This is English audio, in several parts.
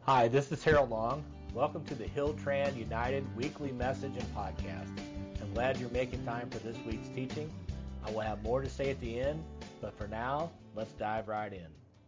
Hi, this is Harold Long. Welcome to the Hilltran United weekly message and podcast. I'm glad you're making time for this week's teaching. I will have more to say at the end, but for now, let's dive right in.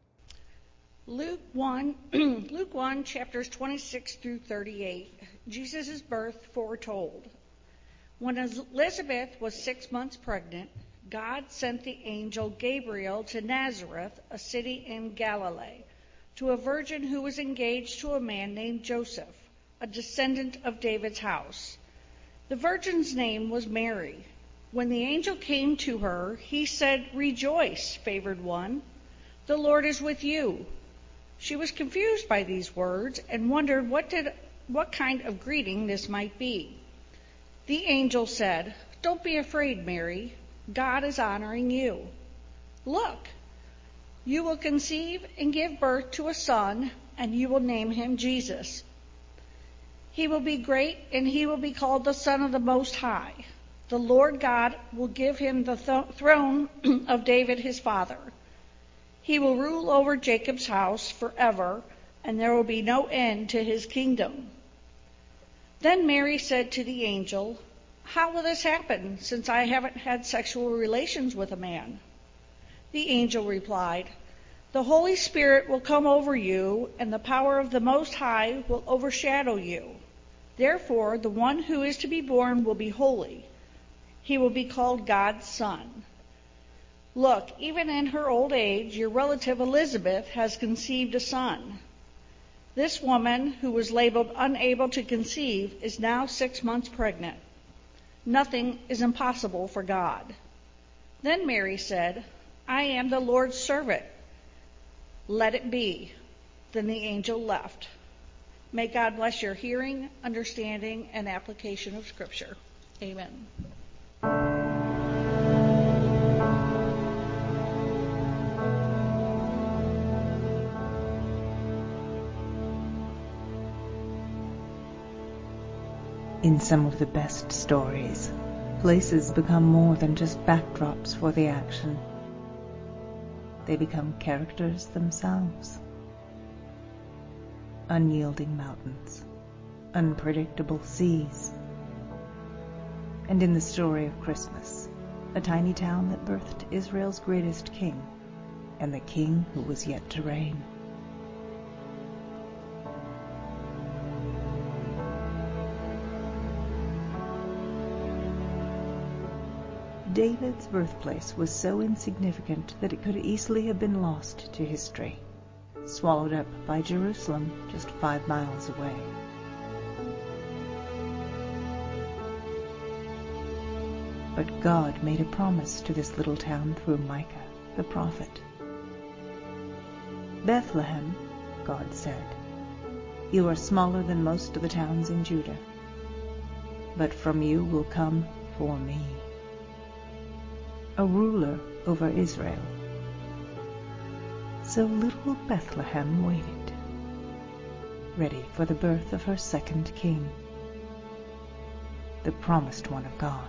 Luke 1, chapters 26 through 38. Jesus' birth foretold. When Elizabeth was 6 months pregnant, God sent the angel Gabriel to Nazareth, a city in Galilee, to a virgin who was engaged to a man named Joseph, a descendant of David's house. The virgin's name was Mary. When the angel came to her, he said, "Rejoice, favored one, the Lord is with you." She was confused by these words and wondered what kind of greeting this might be. The angel said, "Don't be afraid, Mary. God is honoring you. Look, you will conceive and give birth to a son, and you will name him Jesus. He will be great, and he will be called the Son of the Most High. The Lord God will give him the throne of David his father. He will rule over Jacob's house forever, and there will be no end to his kingdom." Then Mary said to the angel, "How will this happen, since I haven't had sexual relations with a man?" The angel replied, "The Holy Spirit will come over you, and the power of the Most High will overshadow you. Therefore, the one who is to be born will be holy. He will be called God's Son. Look, even in her old age, your relative Elizabeth has conceived a son. This woman, who was labeled unable to conceive, is now 6 months pregnant. Nothing is impossible for God." Then Mary said, "I am the Lord's servant. Let it be." Then the angel left. May God bless your hearing, understanding, and application of Scripture. Amen. In some of the best stories, places become more than just backdrops for the action. They become characters themselves. Unyielding mountains, unpredictable seas. And in the story of Christmas, a tiny town that birthed Israel's greatest king, and the king who was yet to reign. David's birthplace was so insignificant that it could easily have been lost to history, swallowed up by Jerusalem just 5 miles away. But God made a promise to this little town through Micah, the prophet. "Bethlehem," God said, "you are smaller than most of the towns in Judah, but from you will come for me a ruler over Israel." So little Bethlehem waited, ready for the birth of her second king, the promised one of God.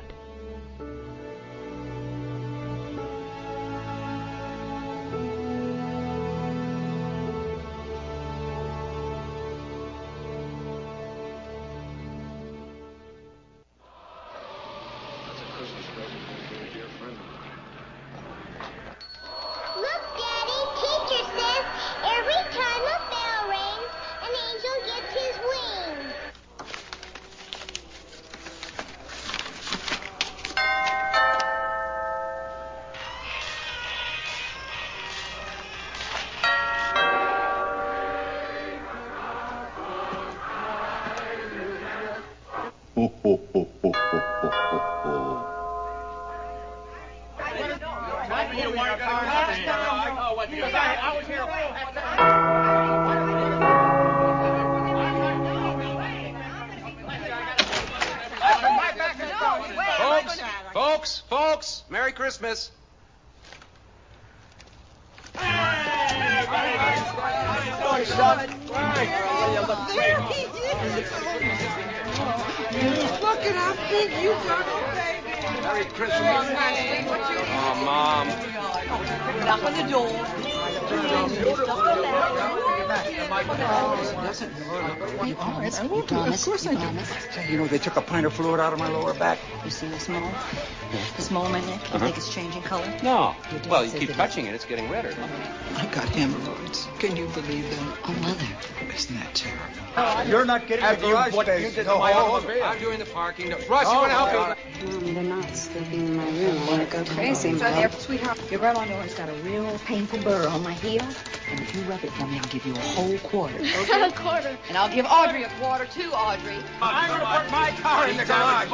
Folks, Merry Christmas. Look at how big you got, baby. Merry Christmas. Oh, Mom. Knock on the door. You promise? You promise? Of course I do. Say, you know, they took a pint of fluid out of my lower back. You see this mole? This mole on my neck? You think it's changing color? No. Well, you keep touching it, it's getting redder. I got hemorrhoids. Can you believe that? Oh, Mother. Isn't that terrible? You're not getting the garage space. I'm doing the parking. Russ, you want to help me? Mom, they're not sleeping in my room. I want to go crazy, Mom. Sweetheart, your grandma Nora's got a real painful burr on my heel. And if you rub it for me, I'll give you a whole quarter. Okay? A quarter. And I'll give Audrey a quarter, too, Audrey. I'm going to park my car in the garage.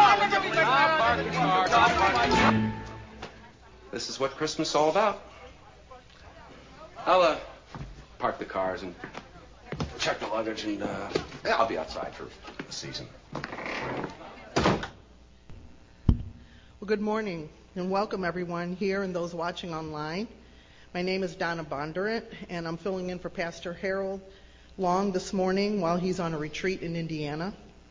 This is what Christmas is all about. I'll park the cars and check the luggage, and I'll be outside for the season. Well, good morning and welcome everyone here and those watching online. My name is Donna Bondurant, and I'm filling in for Pastor Harold Long this morning while he's on a retreat in Indiana.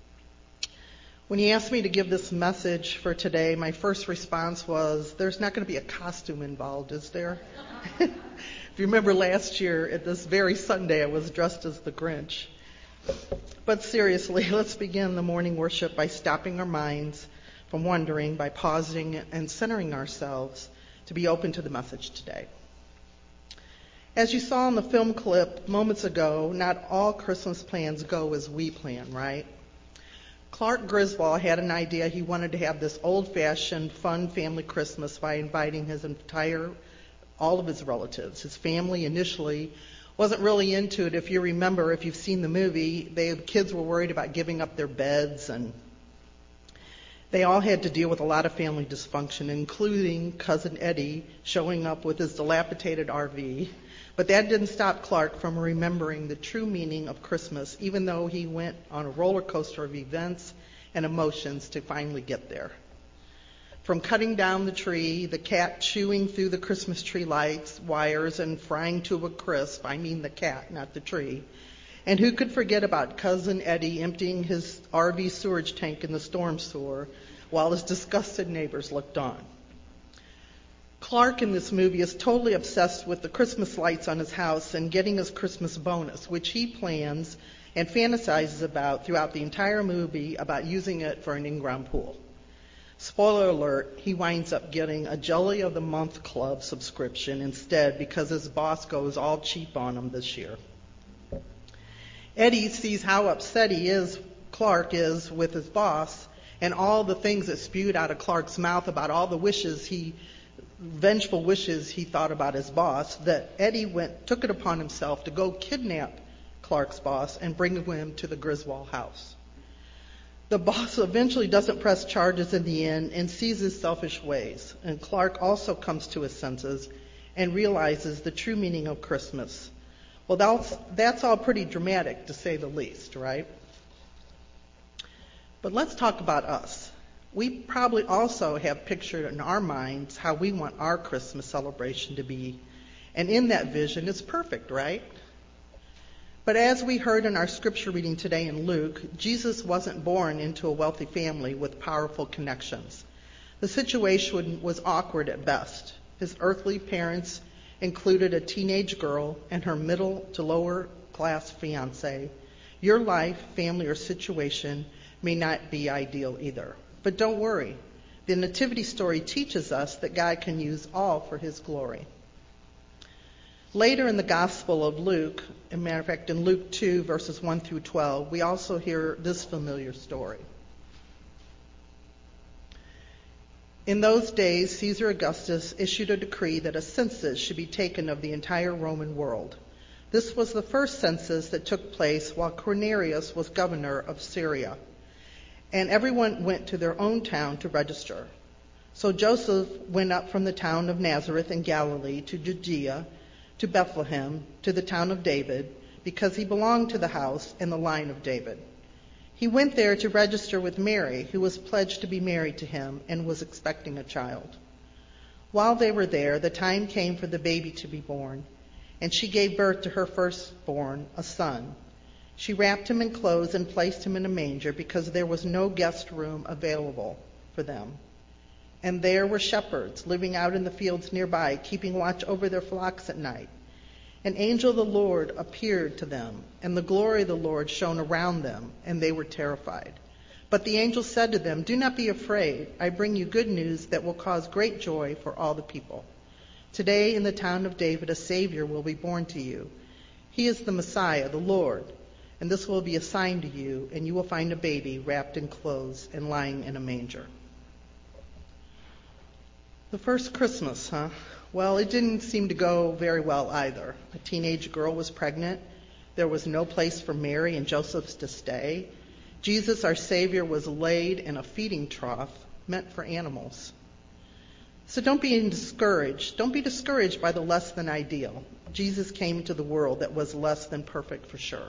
When he asked me to give this message for today, my first response was, there's not going to be a costume involved, is there? If you remember last year at this very Sunday, I was dressed as the Grinch. But seriously, let's begin the morning worship by stopping our minds from wondering, by pausing and centering ourselves to be open to the message today. As you saw in the film clip moments ago, not all Christmas plans go as we plan, right? Clark Griswold had an idea. He wanted to have this old-fashioned, fun family Christmas by inviting all of his relatives. His family initially wasn't really into it. If you remember, if you've seen the movie, the kids were worried about giving up their beds, and they all had to deal with a lot of family dysfunction, including Cousin Eddie showing up with his dilapidated RV. But that didn't stop Clark from remembering the true meaning of Christmas, even though he went on a roller coaster of events and emotions to finally get there. From cutting down the tree, the cat chewing through the Christmas tree lights, wires, and frying to a crisp, I mean the cat, not the tree. And who could forget about Cousin Eddie emptying his RV sewage tank in the storm sewer while his disgusted neighbors looked on? Clark in this movie is totally obsessed with the Christmas lights on his house and getting his Christmas bonus, which he plans and fantasizes about throughout the entire movie about using it for an in-ground pool. Spoiler alert, he winds up getting a Jelly of the Month Club subscription instead because his boss goes all cheap on him this year. Eddie sees how upset Clark is with his boss and all the things that spewed out of Clark's mouth about all the vengeful wishes he thought about his boss, that Eddie took it upon himself to go kidnap Clark's boss and bring him to the Griswold house. The boss eventually doesn't press charges in the end and sees his selfish ways. And Clark also comes to his senses and realizes the true meaning of Christmas. Well, that's all pretty dramatic, to say the least, right? But let's talk about us. We probably also have pictured in our minds how we want our Christmas celebration to be. And in that vision, it's perfect, right? But as we heard in our scripture reading today in Luke, Jesus wasn't born into a wealthy family with powerful connections. The situation was awkward at best. His earthly parents included a teenage girl and her middle to lower class fiance. Your life, family, or situation may not be ideal either. But don't worry. The nativity story teaches us that God can use all for his glory. Later in the Gospel of Luke, as a matter of fact, in Luke 2, verses 1 through 12, we also hear this familiar story. In those days, Caesar Augustus issued a decree that a census should be taken of the entire Roman world. This was the first census that took place while Quirinius was governor of Syria. And everyone went to their own town to register. So Joseph went up from the town of Nazareth in Galilee to Judea, to Bethlehem, to the town of David, because he belonged to the house and the line of David. He went there to register with Mary, who was pledged to be married to him and was expecting a child. While they were there, the time came for the baby to be born, and she gave birth to her firstborn, a son. She wrapped him in clothes and placed him in a manger because there was no guest room available for them. And there were shepherds living out in the fields nearby, keeping watch over their flocks at night. An angel of the Lord appeared to them, and the glory of the Lord shone around them, and they were terrified. But the angel said to them, "Do not be afraid. I bring you good news that will cause great joy for all the people. Today in the town of David a Savior will be born to you. He is the Messiah, the Lord. And this will be a sign to you, and you will find a baby wrapped in clothes and lying in a manger." The first Christmas, huh? Well, it didn't seem to go very well either. A teenage girl was pregnant. There was no place for Mary and Joseph to stay. Jesus, our Savior, was laid in a feeding trough meant for animals. So don't be discouraged. Don't be discouraged by the less than ideal. Jesus came into the world that was less than perfect for sure.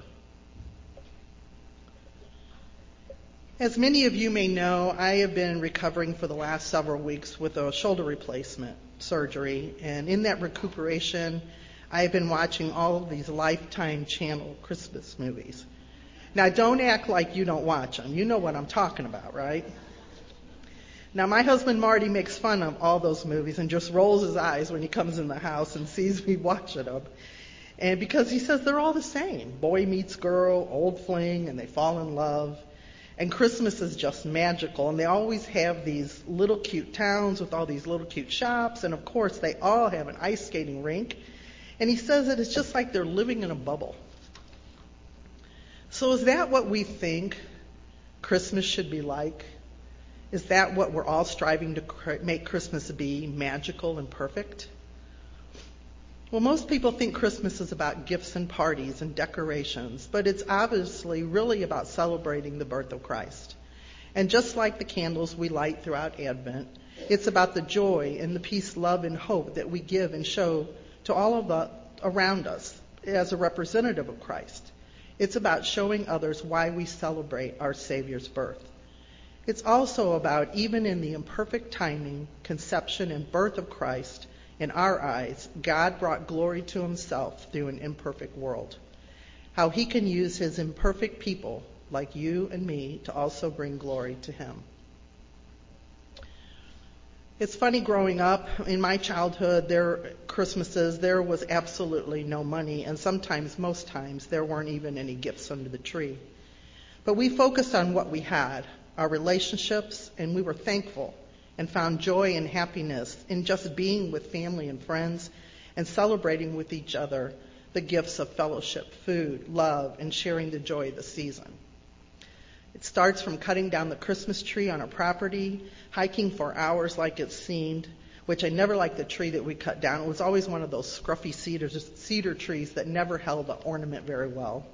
As many of you may know, I have been recovering for the last several weeks with a shoulder replacement surgery, and in that recuperation, I have been watching all of these Lifetime Channel Christmas movies. Now, don't act like you don't watch them. You know what I'm talking about, right? Now, my husband Marty makes fun of all those movies and just rolls his eyes when he comes in the house and sees me watching them. And because he says they're all the same. Boy meets girl, old fling, and they fall in love. And Christmas is just magical. And they always have these little cute towns with all these little cute shops. And of course, they all have an ice skating rink. And he says that it's just like they're living in a bubble. So is that what we think Christmas should be like? Is that what we're all striving to make Christmas be, magical and perfect? Well, most people think Christmas is about gifts and parties and decorations, but it's obviously really about celebrating the birth of Christ. And just like the candles we light throughout Advent, it's about the joy and the peace, love, and hope that we give and show to all of the around us as a representative of Christ. It's about showing others why we celebrate our Savior's birth. It's also about, even in the imperfect timing, conception, and birth of Christ, in our eyes, God brought glory to himself through an imperfect world. How he can use his imperfect people, like you and me, to also bring glory to him. It's funny, growing up, in my childhood, Christmases, there was absolutely no money, and sometimes, most times, there weren't even any gifts under the tree. But we focused on what we had, our relationships, and we were thankful and found joy and happiness in just being with family and friends and celebrating with each other the gifts of fellowship, food, love, and sharing the joy of the season. It starts from cutting down the Christmas tree on our property, hiking for hours like it seemed, which I never liked the tree that we cut down. It was always one of those scruffy cedar trees that never held the ornament very well.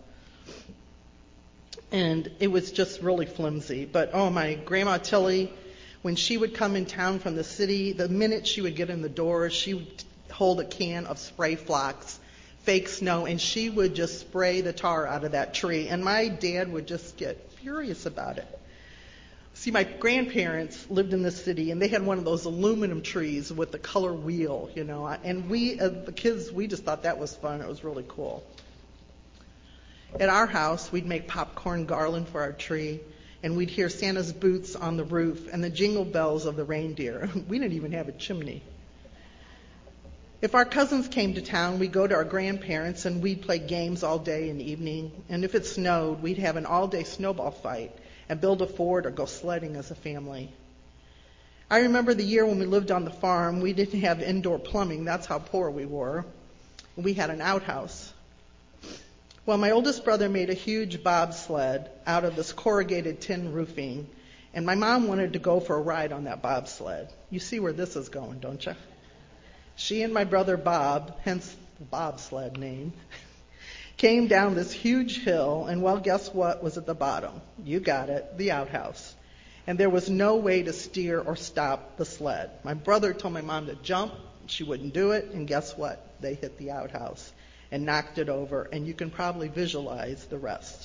And it was just really flimsy. But, my Grandma Tilly, when she would come in town from the city, the minute she would get in the door, she would hold a can of spray flocks, fake snow, and she would just spray the tar out of that tree. And my dad would just get furious about it. See, my grandparents lived in the city, and they had one of those aluminum trees with the color wheel, and we, as the kids, we just thought that was fun. It was really cool. At our house, we'd make popcorn garland for our tree, and we'd hear Santa's boots on the roof and the jingle bells of the reindeer. We didn't even have a chimney. If our cousins came to town, we'd go to our grandparents, and we'd play games all day and evening. And if it snowed, we'd have an all-day snowball fight and build a fort or go sledding as a family. I remember the year when we lived on the farm. We didn't have indoor plumbing. That's how poor we were. We had an outhouse. Well, my oldest brother made a huge bobsled out of this corrugated tin roofing, and my mom wanted to go for a ride on that bobsled. You see where this is going, don't you? She and my brother Bob, hence the bobsled name, came down this huge hill, and well, guess what was at the bottom? You got it, the outhouse. And there was no way to steer or stop the sled. My brother told my mom to jump. She wouldn't do it, and guess what? They hit the outhouse and knocked it over, and you can probably visualize the rest.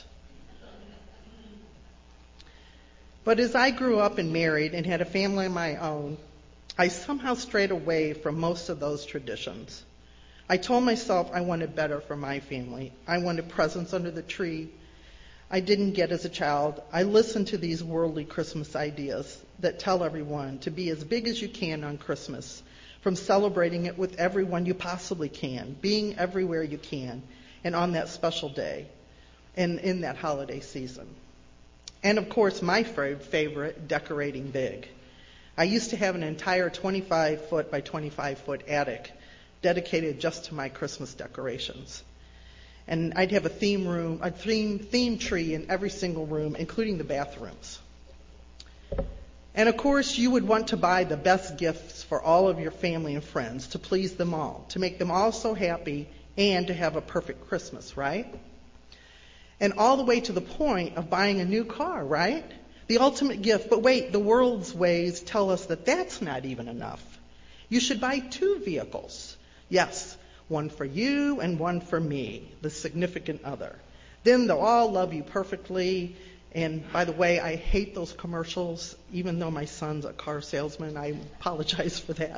But as I grew up and married and had a family of my own, I somehow strayed away from most of those traditions. I told myself I wanted better for my family. I wanted presents under the tree I didn't get as a child. I listened to these worldly Christmas ideas that tell everyone to be as big as you can on Christmas, from celebrating it with everyone you possibly can, being everywhere you can, and on that special day, and in that holiday season. And of course, my favorite, decorating big. I used to have an entire 25-foot by 25-foot attic dedicated just to my Christmas decorations. And I'd have a theme tree in every single room, including the bathrooms. And of course, you would want to buy the best gifts for all of your family and friends to please them all, to make them all so happy, and to have a perfect Christmas, right? And all the way to the point of buying a new car, right? The ultimate gift. But wait, the world's ways tell us that that's not even enough. You should buy 2 vehicles. Yes, one for you and one for me, the significant other. Then they'll all love you perfectly. And by the way, I hate those commercials, even though my son's a car salesman. I apologize for that.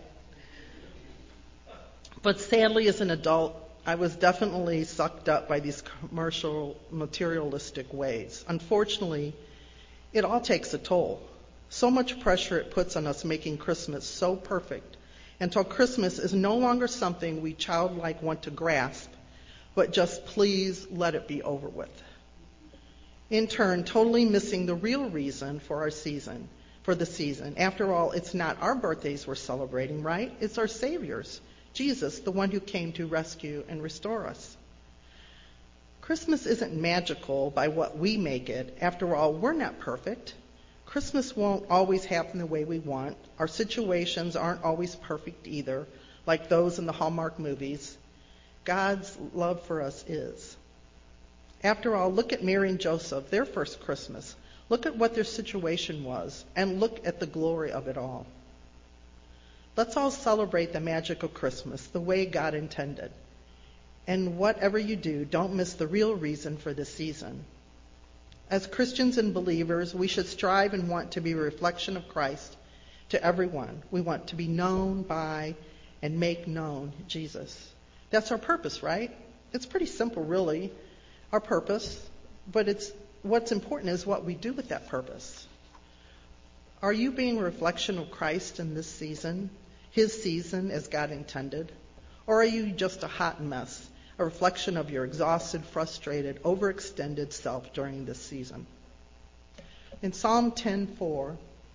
But sadly, as an adult, I was definitely sucked up by these commercial, materialistic ways. Unfortunately, it all takes a toll. So much pressure it puts on us making Christmas so perfect, until Christmas is no longer something we childlike want to grasp, but just please let it be over with. In turn, totally missing the real reason for the season. After all, it's not our birthdays we're celebrating, right? It's our Savior's, Jesus, the one who came to rescue and restore us. Christmas isn't magical by what we make it. After all, we're not perfect. Christmas won't always happen the way we want. Our situations aren't always perfect either, like those in the Hallmark movies. God's love for us is. After all, look at Mary and Joseph, their first Christmas. Look at what their situation was, and look at the glory of it all. Let's all celebrate the magic of Christmas the way God intended. And whatever you do, don't miss the real reason for this season. As Christians and believers, we should strive and want to be a reflection of Christ to everyone. We want to be known by and make known Jesus. That's our purpose, right? It's pretty simple, really, our purpose, but what's important is what we do with that purpose. Are you being a reflection of Christ in this season, his season as God intended? Or are you just a hot mess, a reflection of your exhausted, frustrated, overextended self during this season? In Psalm 10:4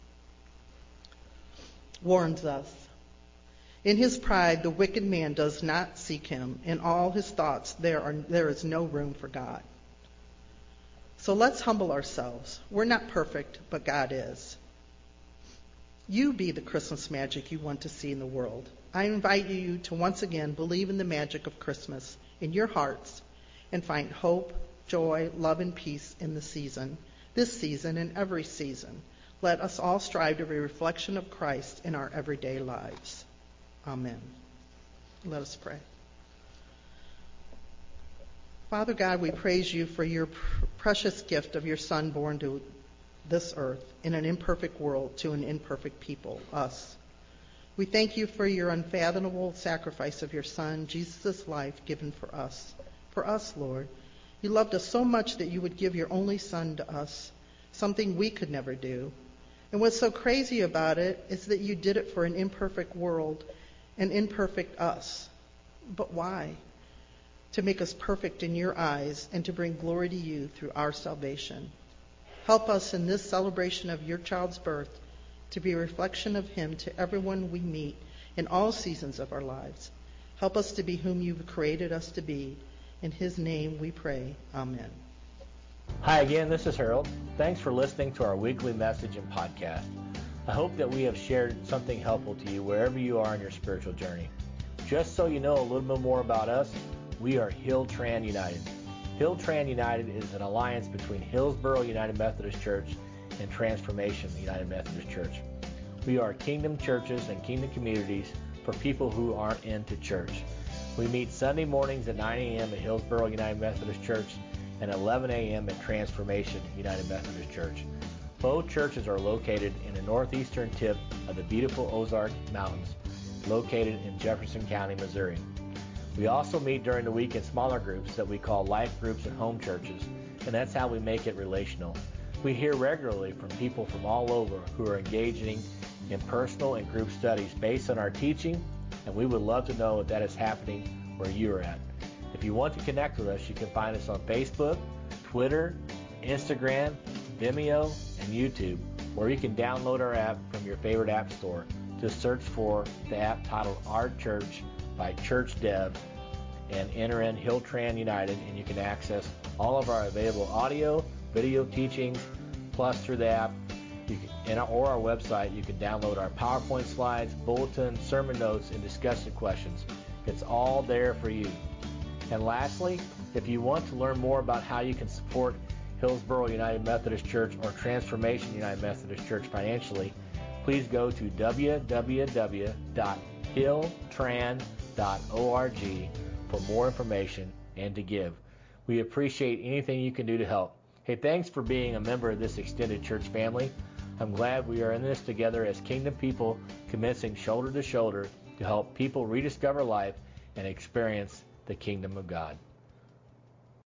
warns us, in his pride, the wicked man does not seek him. In all his thoughts, there is no room for God. So let's humble ourselves. We're not perfect, but God is. You be the Christmas magic you want to see in the world. I invite you to once again believe in the magic of Christmas in your hearts and find hope, joy, love, and peace in this season and every season. Let us all strive to be a reflection of Christ in our everyday lives. Amen. Let us pray. Father God, we praise you for your precious gift of your Son born to this earth in an imperfect world to an imperfect people, us. We thank you for your unfathomable sacrifice of your Son, Jesus' life given for us. For us, Lord. You loved us so much that you would give your only Son to us, something we could never do. And what's so crazy about it is that you did it for an imperfect world, an imperfect us. But why? To make us perfect in your eyes and to bring glory to you through our salvation. Help us in this celebration of your child's birth to be a reflection of him to everyone we meet in all seasons of our lives. Help us to be whom you've created us to be. In his name we pray. Amen. Hi again, this is Harold. Thanks for listening to our weekly message and podcast. I hope that we have shared something helpful to you wherever you are in your spiritual journey. Just so you know a little bit more about us, we are Hilltran United. Hilltran United is an alliance between Hillsboro United Methodist Church and Transformation United Methodist Church. We are kingdom churches and kingdom communities for people who aren't into church. We meet Sunday mornings at 9 a.m. at Hillsboro United Methodist Church and 11 a.m. at Transformation United Methodist Church. Both churches are located in the northeastern tip of the beautiful Ozark Mountains, located in Jefferson County, Missouri. We also meet during the week in smaller groups that we call life groups and home churches, and that's how we make it relational. We hear regularly from people from all over who are engaging in personal and group studies based on our teaching and we would love to know that is happening where you are at. If you want to connect with us, you can find us on Facebook, Twitter, Instagram, Vimeo, and YouTube, or you can download our app from your favorite app store. Just search for the app titled Our Church by Church Dev and enter in Hilltran United, and you can access all of our available audio, video teachings, plus through the app or our website, you can download our PowerPoint slides, bulletins, sermon notes, and discussion questions. It's all there for you. And lastly, if you want to learn more about how you can support Hillsboro United Methodist Church or Transformation United Methodist Church financially, please go to www.hilltran.org for more information and to give. We appreciate anything you can do to help. Hey, thanks for being a member of this extended church family. I'm glad we are in this together as kingdom people, commencing shoulder to shoulder to help people rediscover life and experience the kingdom of God.